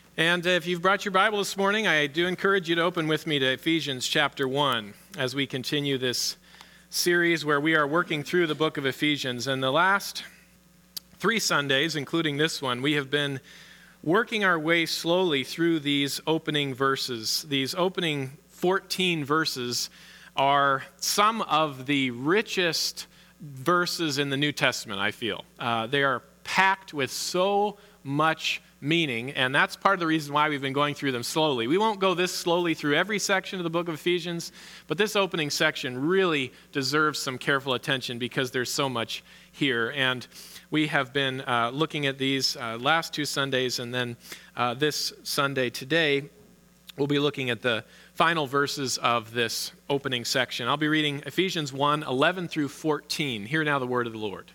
And if you've brought your Bible this morning, I do encourage you to open with me to Ephesians chapter 1 as we continue this series where we are working through the book of Ephesians. And the last 3 Sundays, including this one, we have been working our way slowly through these opening verses. These opening 14 verses are some of the richest verses in the New Testament, I feel. They are packed with so much meaning, and that's part of the reason why we've been going through them slowly. We won't go this slowly through every section of the book of Ephesians, but this opening section really deserves some careful attention because there's so much here. And we have been looking at these last 2 Sundays, and then this Sunday today, we'll be looking at the final verses of this opening section. I'll be reading Ephesians 1, 11 through 14. Hear now the word of the Lord.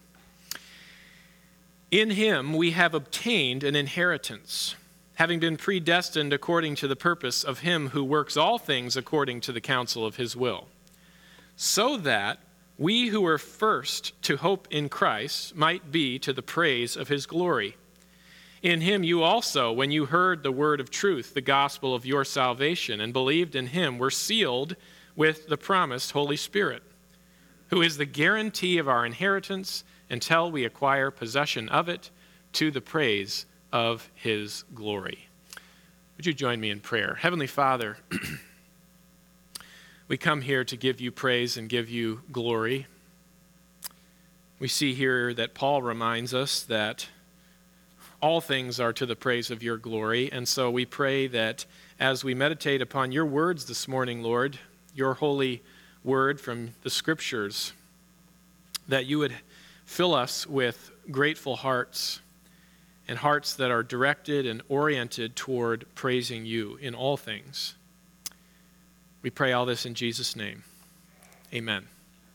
In him we have obtained an inheritance, having been predestined according to the purpose of him who works all things according to the counsel of his will, so that we who were first to hope in Christ might be to the praise of his glory. In him you also, when you heard the word of truth, the gospel of your salvation, and believed in him, were sealed with the promised Holy Spirit, who is the guarantee of our inheritance until we acquire possession of it, to the praise of his glory. Would you join me in prayer? Heavenly Father, we come here to give you praise and give you glory. We see here that Paul reminds us that all things are to the praise of your glory, and so we pray that as we meditate upon your words this morning, Lord, your holy word from the Scriptures, that you would fill us with grateful hearts and hearts that are directed and oriented toward praising you in all things. We pray all this in Jesus' name. Amen.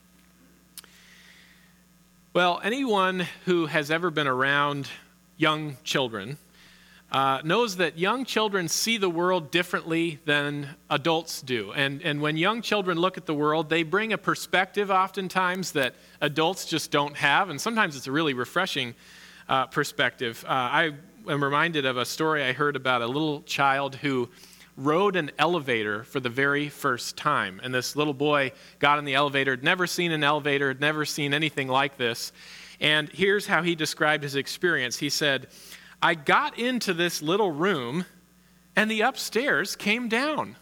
Well, anyone who has ever been around young children knows that young children see the world differently than adults do. And when young children look at the world, they bring a perspective oftentimes that adults just don't have. And sometimes it's a really refreshing perspective. I am reminded of a story I heard about a little child who rode an elevator for the very first time. And this little boy got in the elevator, had never seen an elevator, had never seen anything like this. And here's how he described his experience. He said, I got into this little room and the upstairs came down.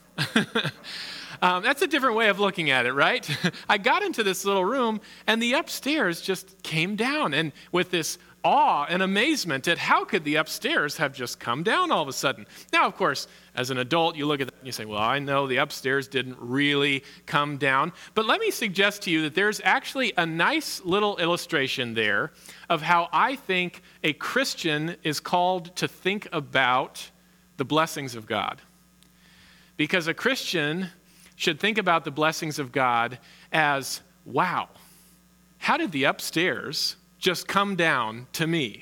That's a different way of looking at it, right? I got into this little room and the upstairs just came down. And with this awe and amazement at how could the upstairs have just come down all of a sudden. Now, of course, as an adult, you look at that and you say, well, I know the upstairs didn't really come down. But let me suggest to you that there's actually a nice little illustration there of how I think a Christian is called to think about the blessings of God. Because a Christian should think about the blessings of God as, wow, how did the upstairs just come down to me?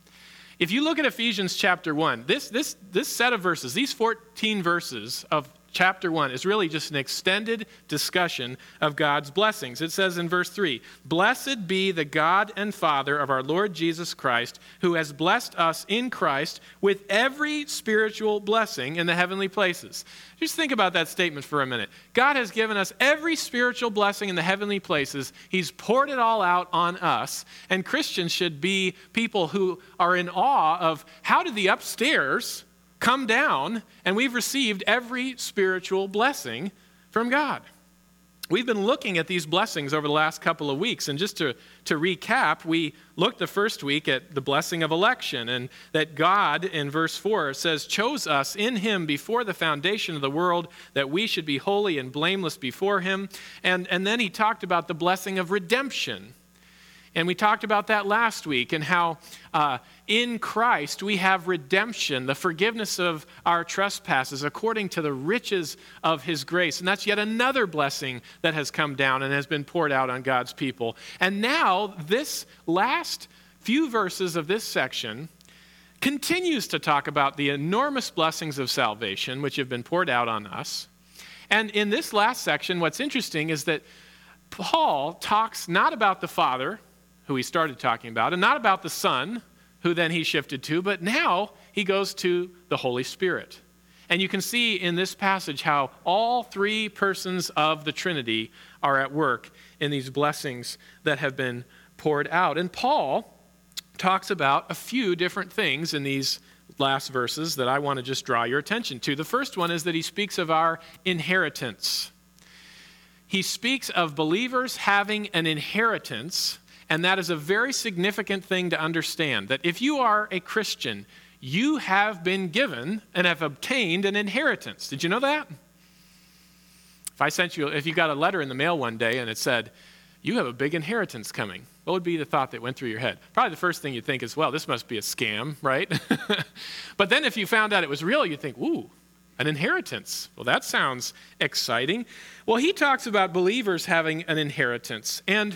If you look at Ephesians chapter 1, this set of verses, these 14 verses of chapter 1 is really just an extended discussion of God's blessings. It says in verse 3, "Blessed be the God and Father of our Lord Jesus Christ, who has blessed us in Christ with every spiritual blessing in the heavenly places." Just think about that statement for a minute. God has given us every spiritual blessing in the heavenly places. He's poured it all out on us. And Christians should be people who are in awe of how did the upstairs come down, and we've received every spiritual blessing from God. We've been looking at these blessings over the last couple of weeks, and just to recap, we looked the first week at the blessing of election, and that God, in verse 4, says, chose us in him before the foundation of the world, that we should be holy and blameless before him. And then he talked about the blessing of redemption. And we talked about that last week and how in Christ we have redemption, the forgiveness of our trespasses according to the riches of his grace. And that's yet another blessing that has come down and has been poured out on God's people. And now this last few verses of this section continues to talk about the enormous blessings of salvation which have been poured out on us. And in this last section, what's interesting is that Paul talks not about the Father, who he started talking about, and not about the Son, who then he shifted to, but now he goes to the Holy Spirit. And you can see in this passage how all three persons of the Trinity are at work in these blessings that have been poured out. And Paul talks about a few different things in these last verses that I want to just draw your attention to. The first one is that he speaks of our inheritance. He speaks of believers having an inheritance, and that is a very significant thing to understand, that if you are a Christian, you have been given and have obtained an inheritance. Did you know that? If you got a letter in the mail one day and it said, you have a big inheritance coming, what would be the thought that went through your head? Probably the first thing you'd think is, well, this must be a scam, right? But then if you found out it was real, you'd think, ooh, an inheritance. Well, that sounds exciting. Well, he talks about believers having an inheritance. And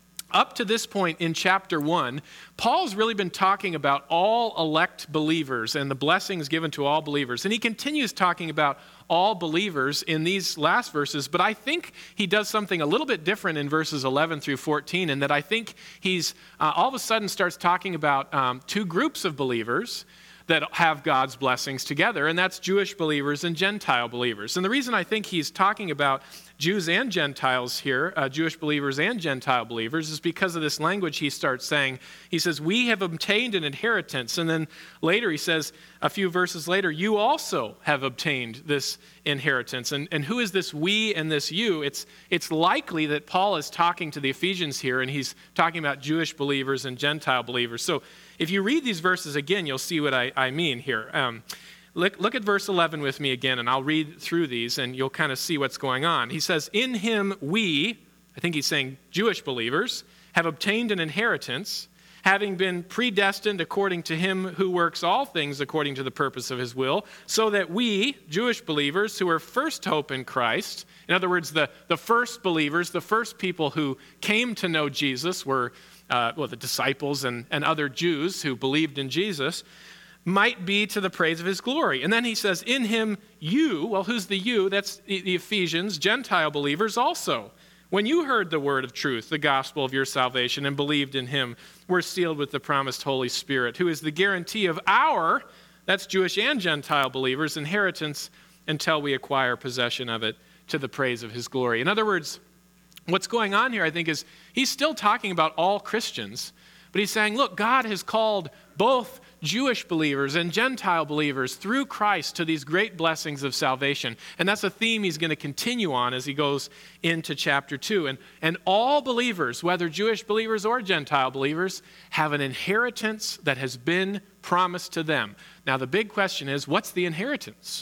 up to this point in chapter 1, Paul's really been talking about all elect believers and the blessings given to all believers. And he continues talking about all believers in these last verses, but I think he does something a little bit different in verses 11 through 14, in that I think he's all of a sudden starts talking about two groups of believers that have God's blessings together, and that's Jewish believers and Gentile believers. And the reason I think he's talking about Jews and Gentiles here, Jewish believers and Gentile believers, is because of this language he starts saying. He says, we have obtained an inheritance. And then later he says, a few verses later, you also have obtained this inheritance. And who is this we and this you? It's likely that Paul is talking to the Ephesians here, and he's talking about Jewish believers and Gentile believers. So if you read these verses again, you'll see what I mean here. Look at verse 11 with me again, and I'll read through these, and you'll kind of see what's going on. He says, in him we, I think he's saying Jewish believers, have obtained an inheritance, having been predestined according to him who works all things according to the purpose of his will, so that we, Jewish believers, who are first hope in Christ, in other words, the first believers, the first people who came to know Jesus were the disciples and other Jews who believed in Jesus, might be to the praise of his glory. And then he says, in him you, well, who's the you? That's the Ephesians, Gentile believers also. When you heard the word of truth, the gospel of your salvation, and believed in him, were sealed with the promised Holy Spirit, who is the guarantee of our, that's Jewish and Gentile believers, inheritance until we acquire possession of it to the praise of his glory. In other words, what's going on here, I think, is he's still talking about all Christians, but he's saying, look, God has called both Jewish believers and Gentile believers through Christ to these great blessings of salvation. And that's a theme he's going to continue on as he goes into chapter 2. And all believers, whether Jewish believers or Gentile believers, have an inheritance that has been promised to them. Now, the big question is, what's the inheritance?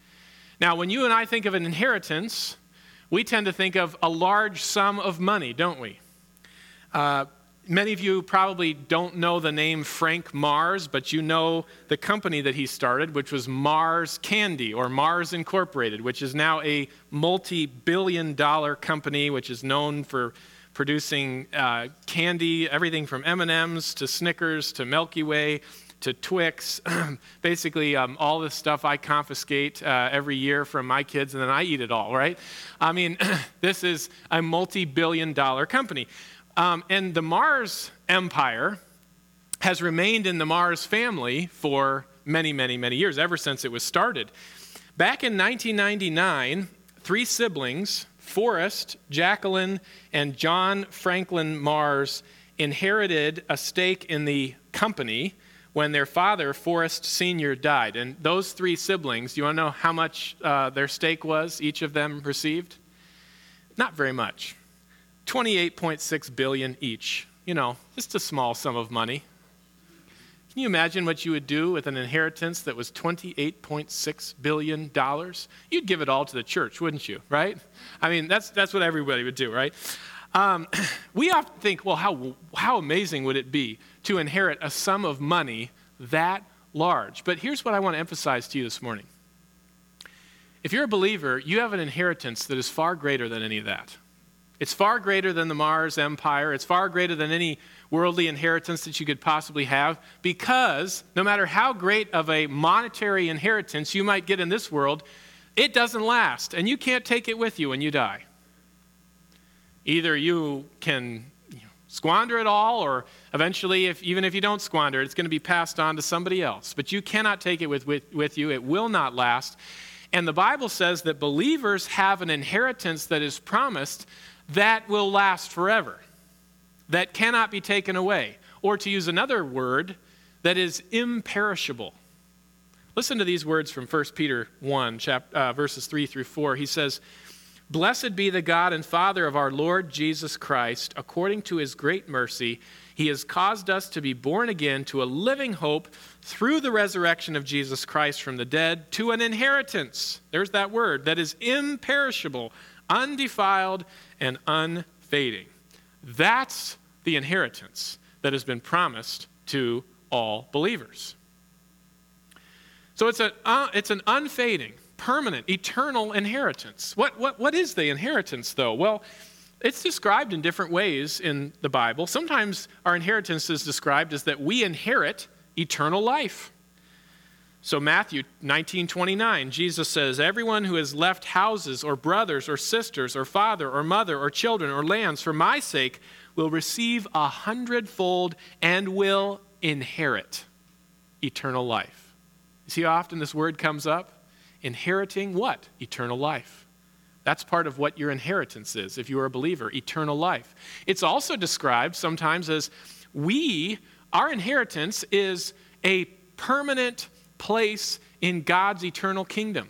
Now, when you and I think of an inheritance, we tend to think of a large sum of money, don't we? Many of you probably don't know the name Frank Mars, but you know the company that he started, which was Mars Candy, or Mars Incorporated, which is now a multi-billion-dollar company, which is known for producing candy, everything from M&Ms to Snickers to Milky Way to Twix, basically all the stuff I confiscate every year from my kids, and then I eat it all, right? I mean, this is a multi-billion-dollar company. And the Mars empire has remained in the Mars family for many, many, many years, ever since it was started. Back in 1999, three siblings, Forrest, Jacqueline, and John Franklin Mars, inherited a stake in the company when their father, Forrest Sr., died. And those three siblings, do you want to know how much their stake was, each of them received? Not very much. $28.6 billion each. You know, just a small sum of money. Can you imagine what you would do with an inheritance that was $28.6 billion? You'd give it all to the church, wouldn't you, right? I mean, that's what everybody would do, right? We often think, well, how amazing would it be to inherit a sum of money that large? But here's what I want to emphasize to you this morning. If you're a believer, you have an inheritance that is far greater than any of that. It's far greater than the Mars empire. It's far greater than any worldly inheritance that you could possibly have, because no matter how great of a monetary inheritance you might get in this world, it doesn't last, and you can't take it with you when you die. Either you can Squander it all, or eventually, even if you don't squander it, it's going to be passed on to somebody else. But you cannot take it with you. It will not last. And the Bible says that believers have an inheritance that is promised that will last forever, that cannot be taken away. Or to use another word, that is imperishable. Listen to these words from 1 Peter 1, verses 3 through 4. He says, "Blessed be the God and Father of our Lord Jesus Christ. According to his great mercy, he has caused us to be born again to a living hope through the resurrection of Jesus Christ from the dead, to an inheritance," there's that word, "that is imperishable, undefiled, and unfading." That's the inheritance that has been promised to all believers. So it's an unfading, permanent, eternal inheritance. What is the inheritance, though? Well, it's described in different ways in the Bible. Sometimes our inheritance is described as that we inherit eternal life. So Matthew 19:29, Jesus says, "Everyone who has left houses or brothers or sisters or father or mother or children or lands for my sake will receive 100-fold and will inherit eternal life." You see how often this word comes up? Inheriting what? Eternal life. That's part of what your inheritance is if you are a believer, eternal life. It's also described sometimes as our inheritance is a permanent place in God's eternal kingdom.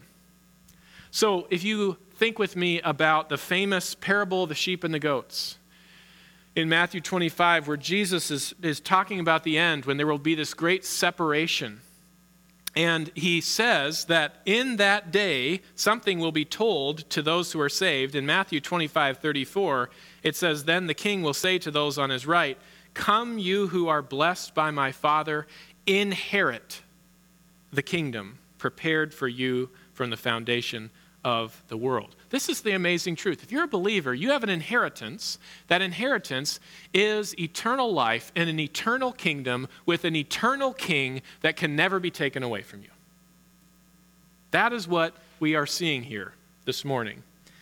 So if you think with me about the famous parable of the sheep and the goats in Matthew 25, where Jesus is talking about the end, when there will be this great separation. And he says that in that day, something will be told to those who are saved. In Matthew 25:34, it says, "Then the king will say to those on his right, 'Come, you who are blessed by my Father, inherit the kingdom prepared for you from the foundation of the world.'" This is the amazing truth. If you're a believer, you have an inheritance. That inheritance is eternal life in an eternal kingdom with an eternal king that can never be taken away from you. That is what we are seeing here this morning.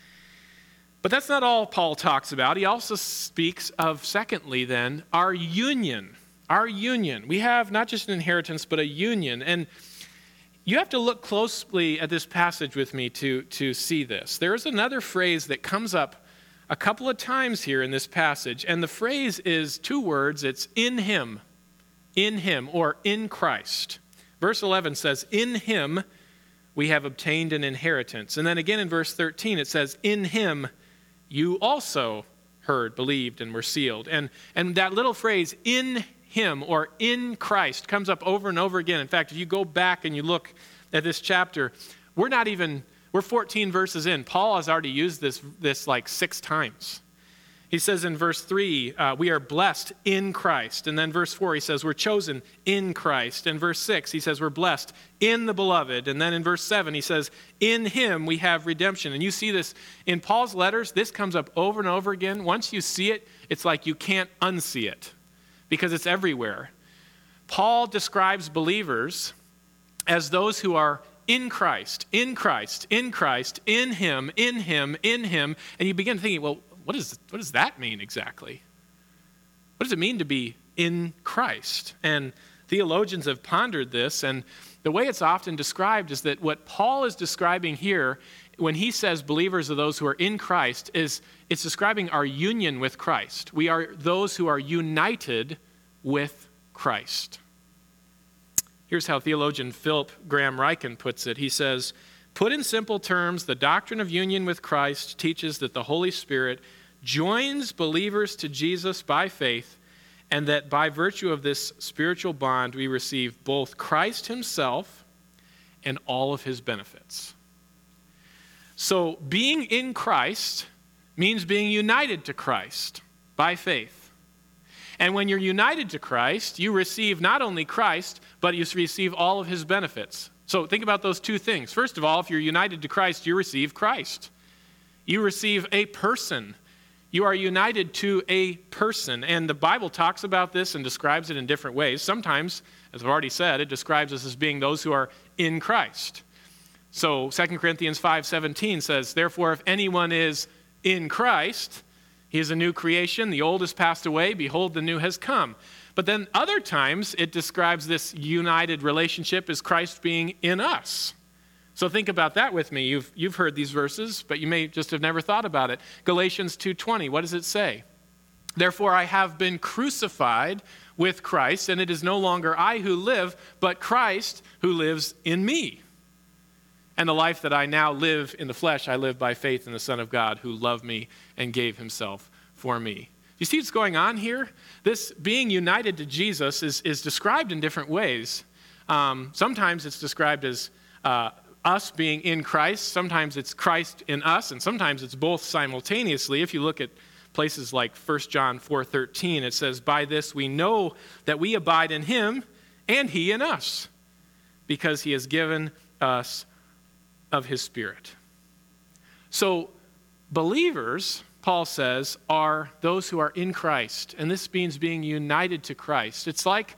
But that's not all Paul talks about. He also speaks of, secondly then, our union. Our union. We have not just an inheritance, but a union. And you have to look closely at this passage with me to see this. There is another phrase that comes up a couple of times here in this passage, and the phrase is two words. It's in him, or in Christ. Verse 11 says, "In him we have obtained an inheritance." And then again in verse 13 it says, "In him you also heard, believed, and were sealed." And that little phrase, "in him," or "in Christ," comes up over and over again. In fact, if you go back and you look at this chapter, we're 14 verses in. Paul has already used this like 6 times. He says in verse 3, we are blessed in Christ. And then verse 4, he says we're chosen in Christ. And verse 6, he says we're blessed in the beloved. And then in verse 7, he says, in him we have redemption. And you see this in Paul's letters. This comes up over and over again. Once you see it, it's like you can't unsee it, because it's everywhere. Paul describes believers as those who are in Christ, in Christ, in Christ, in him, in him, in him. And you begin thinking, well, what does that mean exactly? What does it mean to be in Christ? And theologians have pondered this, and the way it's often described is that what Paul is describing here, when he says believers are those who are in Christ, it's describing our union with Christ. We are those who are united with Christ. Here's how theologian Philip Graham Ryken puts it. He says, put in simple terms, the doctrine of union with Christ teaches that the Holy Spirit joins believers to Jesus by faith, and that by virtue of this spiritual bond, we receive both Christ himself and all of his benefits. So being in Christ means being united to Christ by faith. And when you're united to Christ, you receive not only Christ, but you receive all of his benefits. So think about those two things. First of all, if you're united to Christ, you receive Christ. You receive a person. You are united to a person. And the Bible talks about this and describes it in different ways. Sometimes, as I've already said, it describes us as being those who are in Christ. So 2 Corinthians 5:17 says, therefore, if anyone is in Christ, He is a new creation. The old has passed away. Behold, the new has come. But then other times it describes this united relationship as Christ being in us. So think about that with me. You've heard these verses, but you may just have never thought about it. Galatians 2:20, what does it say? Therefore I have been crucified with Christ, and it is no longer I who live, but Christ who lives in me. And the life that I now live in the flesh, I live by faith in the Son of God who loved me and gave himself for me. You see what's going on here? This being united to Jesus is described in different ways. Sometimes it's described as us being in Christ. Sometimes it's Christ in us, and sometimes it's both simultaneously. If you look at places like 1 John 4:13, it says, by this we know that we abide in him and he in us, because he has given us of his Spirit. So believers, Paul says, are those who are in Christ, and this means being united to Christ. It's like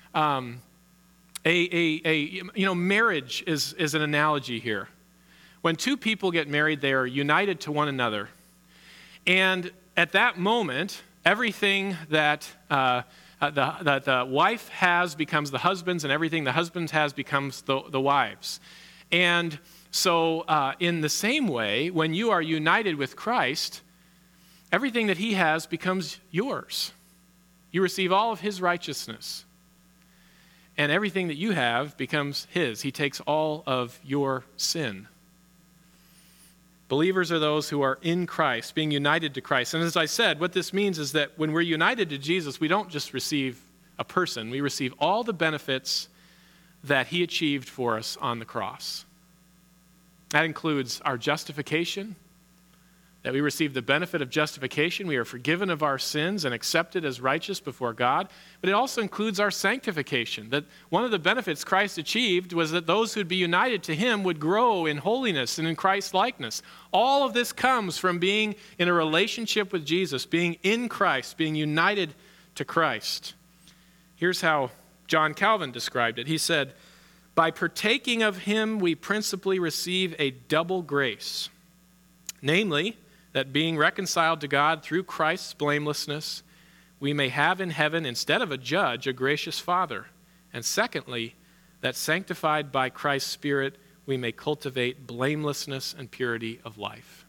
marriage is an analogy here. When two people get married, they are united to one another. And at that moment, everything that the wife has becomes the husband's, and everything the husband has becomes the wife's. And so in the same way, when you are united with Christ, everything that he has becomes yours. You receive all of his righteousness. And everything that you have becomes his. He takes all of your sin. Believers are those who are in Christ, being united to Christ. And as I said, what this means is that when we're united to Jesus, we don't just receive a person. We receive all the benefits that he achieved for us on the cross. That includes our justification, that we receive the benefit of justification. We are forgiven of our sins and accepted as righteous before God. But it also includes our sanctification, that one of the benefits Christ achieved was that those who would be united to him would grow in holiness and in Christ's likeness. All of this comes from being in a relationship with Jesus, being in Christ, being united to Christ. Here's how John Calvin described it. He said, by partaking of him, we principally receive a double grace, namely, that being reconciled to God through Christ's blamelessness, we may have in heaven, instead of a judge, a gracious Father. And secondly, that sanctified by Christ's Spirit, we may cultivate blamelessness and purity of life.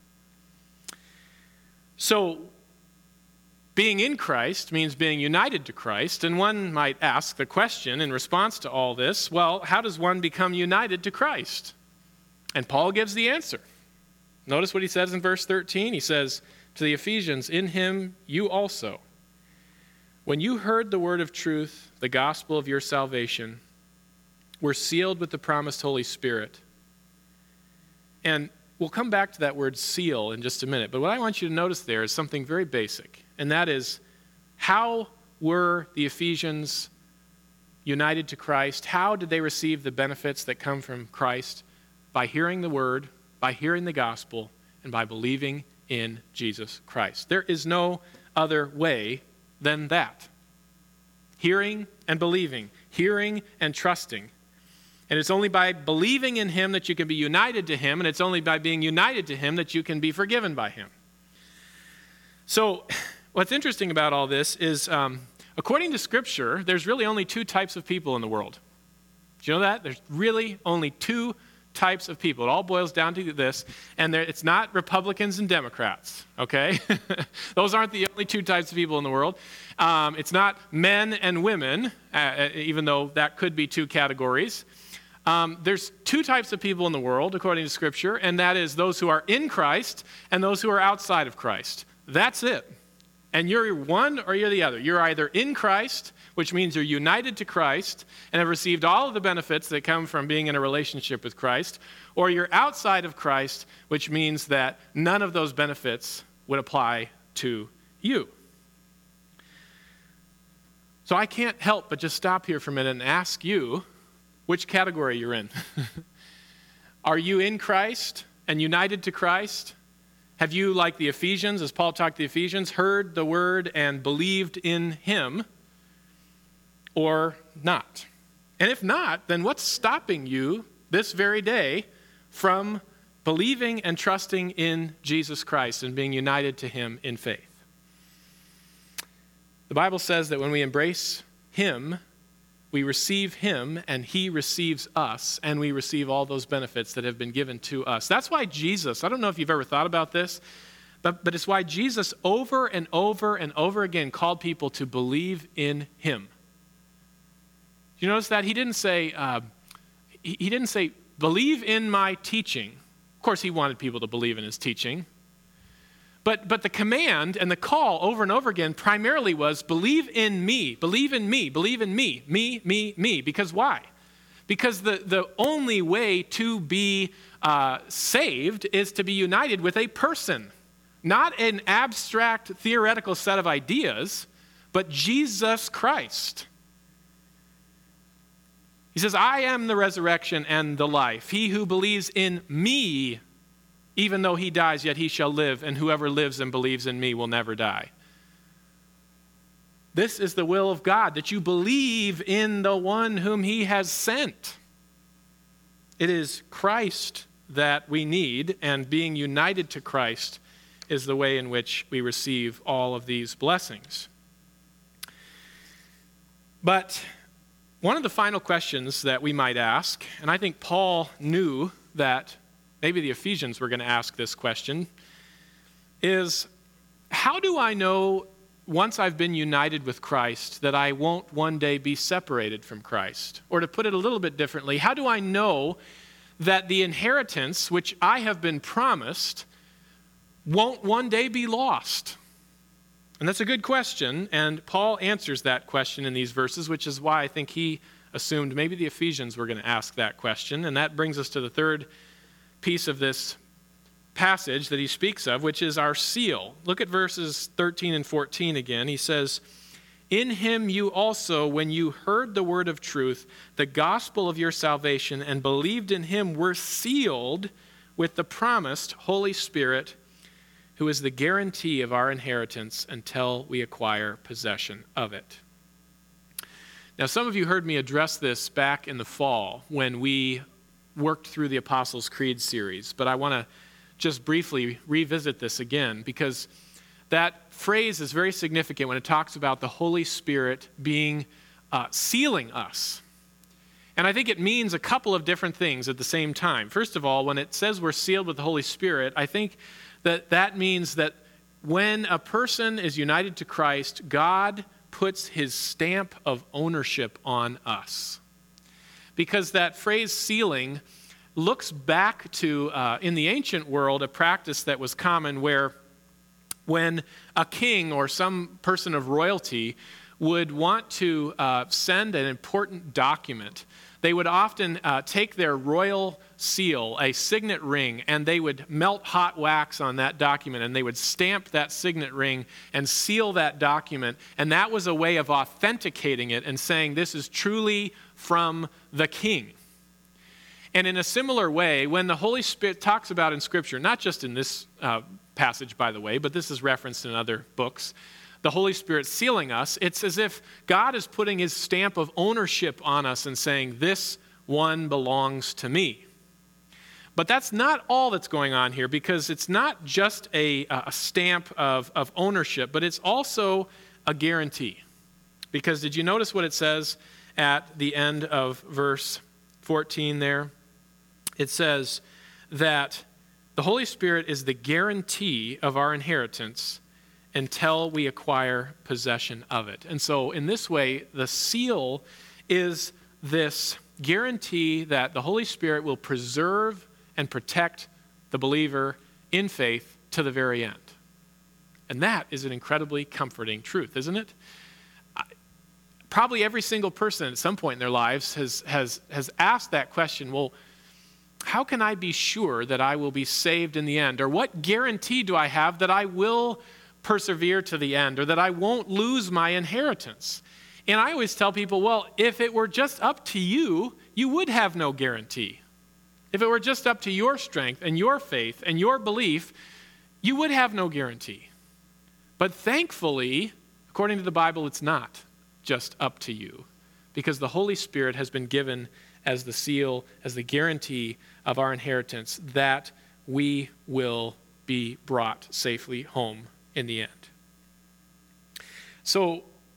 So, being in Christ means being united to Christ, and one might ask the question in response to all this, well, how does one become united to Christ? And Paul gives the answer. Notice what he says in verse 13. He says to the Ephesians, in him you also, when you heard the word of truth, the gospel of your salvation, were sealed with the promised Holy Spirit. And we'll come back to that word seal in just a minute, but what I want you to notice there is something very basic, and that is, how were the Ephesians united to Christ? How did they receive the benefits that come from Christ? By hearing the word, by hearing the gospel, and by believing in Jesus Christ. There is no other way than that. Hearing and believing, hearing and trusting. And it's only by believing in him that you can be united to him, and it's only by being united to him that you can be forgiven by him. So, what's interesting about all this is, according to Scripture, there's really only two types of people in the world. Do you know that? There's really only two types of people. It all boils down to this, and it's not Republicans and Democrats, okay? Those aren't the only two types of people in the world. It's not men and women, even though that could be two categories. There's two types of people in the world, according to Scripture, and that is those who are in Christ and those who are outside of Christ. That's it. And you're one or you're the other. You're either in Christ, which means you're united to Christ and have received all of the benefits that come from being in a relationship with Christ, or you're outside of Christ, which means that none of those benefits would apply to you. So I can't help but just stop here for a minute and ask you which category you're in. Are you in Christ and united to Christ? Have you, like the Ephesians, as Paul talked to the Ephesians, heard the word and believed in him, or not? And if not, then what's stopping you this very day from believing and trusting in Jesus Christ and being united to him in faith? The Bible says that when we embrace him, we receive him, and he receives us, and we receive all those benefits that have been given to us. That's why Jesus, I don't know if you've ever thought about this, but it's why Jesus over and over and over again called people to believe in him. Do you notice that? He didn't say, believe in my teaching. Of course, he wanted people to believe in his teaching. But the command and the call over and over again primarily was believe in me, believe in me, believe in me, me. Because why? Because the only way to be saved is to be united with a person. Not an abstract theoretical set of ideas, but Jesus Christ. He says, I am the resurrection and the life. He who believes in me, even though he dies, yet he shall live, and whoever lives and believes in me will never die. This is the will of God, that you believe in the one whom he has sent. It is Christ that we need, and being united to Christ is the way in which we receive all of these blessings. But one of the final questions that we might ask, and I think Paul knew that maybe the Ephesians were going to ask this question, is how do I know once I've been united with Christ that I won't one day be separated from Christ? Or to put it a little bit differently, how do I know that the inheritance which I have been promised won't one day be lost? And that's a good question, and Paul answers that question in these verses, which is why I think he assumed maybe the Ephesians were going to ask that question. And that brings us to the third piece of this passage that he speaks of, which is our seal. Look at verses 13 and 14 again. He says, in him you also, when you heard the word of truth, the gospel of your salvation, and believed in him, were sealed with the promised Holy Spirit, who is the guarantee of our inheritance until we acquire possession of it. Now, some of you heard me address this back in the fall when we worked through the Apostles' Creed series, but I want to just briefly revisit this again because that phrase is very significant when it talks about the Holy Spirit being sealing us. And I think it means a couple of different things at the same time. First of all, when it says we're sealed with the Holy Spirit, I think that means that when a person is united to Christ, God puts his stamp of ownership on us. Because that phrase sealing looks back to, in the ancient world, a practice that was common where when a king or some person of royalty would want to send an important document, they would often take their royal seal, a signet ring, and they would melt hot wax on that document, and they would stamp that signet ring and seal that document. And that was a way of authenticating it and saying, this is truly from the king. And in a similar way, when the Holy Spirit talks about in Scripture, not just in this passage, by the way, but this is referenced in other books, the Holy Spirit sealing us, it's as if God is putting his stamp of ownership on us and saying, this one belongs to me. But that's not all that's going on here, because it's not just a stamp of ownership, but it's also a guarantee. Because did you notice what it says at the end of verse 14 there? It says that the Holy Spirit is the guarantee of our inheritance until we acquire possession of it. And so in this way, the seal is this guarantee that the Holy Spirit will preserve and protect the believer in faith to the very end. And that is an incredibly comforting truth, isn't it? Probably every single person at some point in their lives has asked that question, well, how can I be sure that I will be saved in the end? Or what guarantee do I have that I will persevere to the end, or that I won't lose my inheritance? And I always tell people, well, if it were just up to you, you would have no guarantee. If it were just up to your strength and your faith and your belief, you would have no guarantee. But thankfully, according to the Bible, it's not just up to you, because the Holy Spirit has been given as the seal, as the guarantee of our inheritance, that we will be brought safely home in the end. So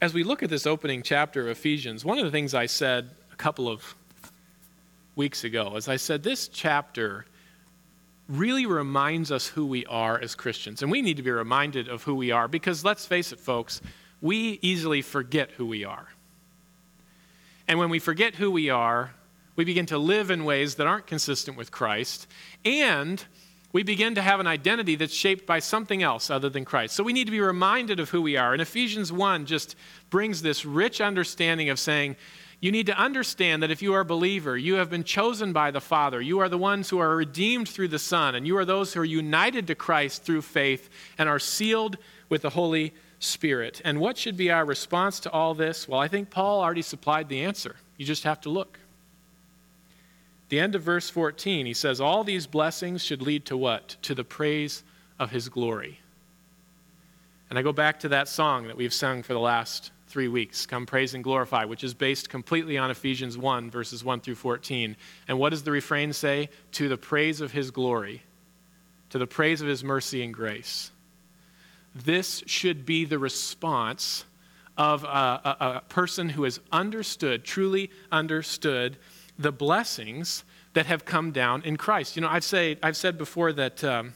as we look at this opening chapter of Ephesians, one of the things I said a couple of weeks ago is I said this chapter really reminds us who we are as Christians. And we need to be reminded of who we are because, let's face it, folks, we easily forget who we are. And when we forget who we are, we begin to live in ways that aren't consistent with Christ, and we begin to have an identity that's shaped by something else other than Christ. So we need to be reminded of who we are. And Ephesians 1 just brings this rich understanding of saying, you need to understand that if you are a believer, you have been chosen by the Father. You are the ones who are redeemed through the Son, and you are those who are united to Christ through faith and are sealed with the Holy Spirit. And what should be our response to all this? Well, I think Paul already supplied the answer. You just have to look. The end of verse 14, he says, all these blessings should lead to what? To the praise of his glory. And I go back to that song that we've sung for the last 3 weeks, Come Praise and Glorify, which is based completely on Ephesians 1, verses 1 through 14. And what does the refrain say? To the praise of his glory, to the praise of his mercy and grace. This should be the response of a person who has understood, truly understood, the blessings that have come down in Christ. You know, I've said before that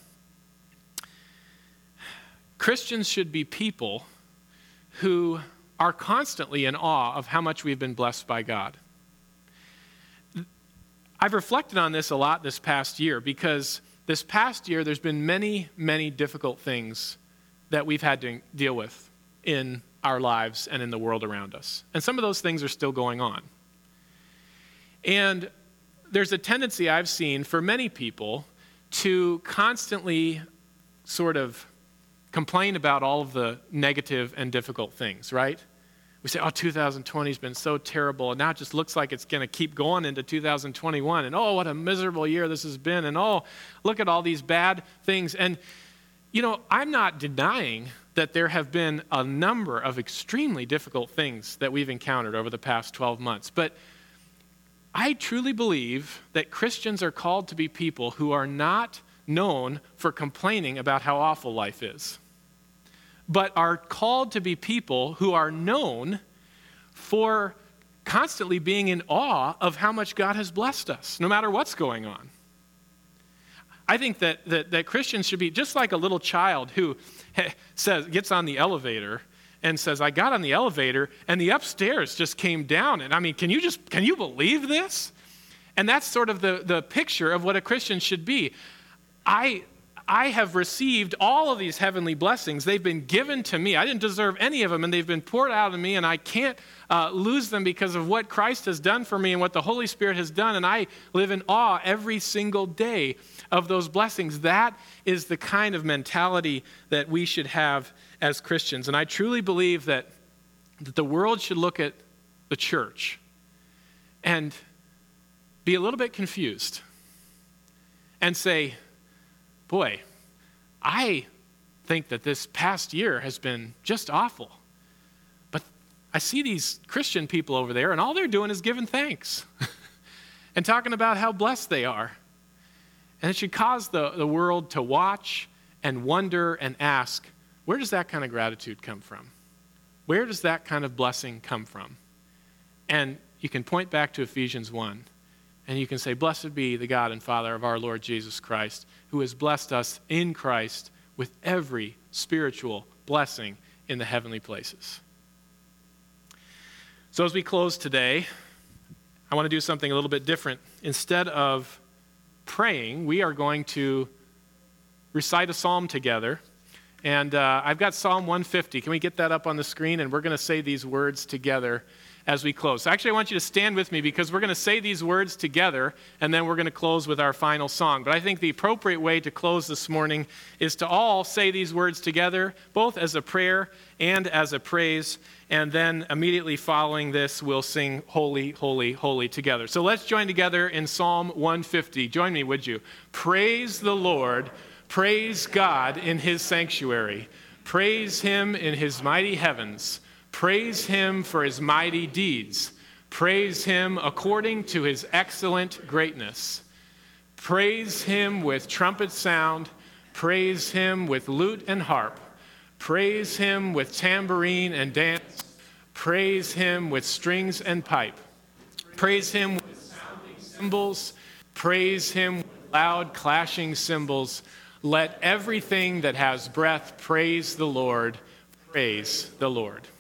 Christians should be people who are constantly in awe of how much we've been blessed by God. I've reflected on this a lot this past year because this past year there's been many, many difficult things that we've had to deal with in our lives and in the world around us. And some of those things are still going on. And there's a tendency I've seen for many people to constantly sort of complain about all of the negative and difficult things, right? We say, oh, 2020 has been so terrible, and now it just looks like it's going to keep going into 2021, and oh, what a miserable year this has been, and oh, look at all these bad things. And, you know, I'm not denying that there have been a number of extremely difficult things that we've encountered over the past 12 months, but I truly believe that Christians are called to be people who are not known for complaining about how awful life is, but are called to be people who are known for constantly being in awe of how much God has blessed us, no matter what's going on. I think that Christians should be just like a little child who gets on the elevator and says, I got on the elevator and the upstairs just came down. And I mean, can you believe this? And that's sort of the picture of what a Christian should be. I have received all of these heavenly blessings. They've been given to me. I didn't deserve any of them, and they've been poured out of me, and I can't lose them because of what Christ has done for me and what the Holy Spirit has done, and I live in awe every single day of those blessings. That is the kind of mentality that we should have as Christians. And I truly believe that the world should look at the church and be a little bit confused and say, boy, I think that this past year has been just awful. But I see these Christian people over there, and all they're doing is giving thanks and talking about how blessed they are. And it should cause the world to watch and wonder and ask, where does that kind of gratitude come from? Where does that kind of blessing come from? And you can point back to Ephesians 1, and you can say, blessed be the God and Father of our Lord Jesus Christ, who has blessed us in Christ with every spiritual blessing in the heavenly places. So as we close today, I want to do something a little bit different. Instead of praying, we are going to recite a psalm together. And I've got Psalm 150. Can we get that up on the screen? And we're going to say these words together as we close. So actually, I want you to stand with me because we're going to say these words together, and then we're going to close with our final song. But I think the appropriate way to close this morning is to all say these words together, both as a prayer and as a praise. And then immediately following this, we'll sing Holy, Holy, Holy together. So let's join together in Psalm 150. Join me, would you? Praise the Lord. Praise God in his sanctuary. Praise him in his mighty heavens. Praise him for his mighty deeds. Praise him according to his excellent greatness. Praise him with trumpet sound. Praise him with lute and harp. Praise him with tambourine and dance. Praise him with strings and pipe. Praise him with sounding cymbals. Praise him with loud clashing cymbals. Let everything that has breath praise the Lord. Praise the Lord.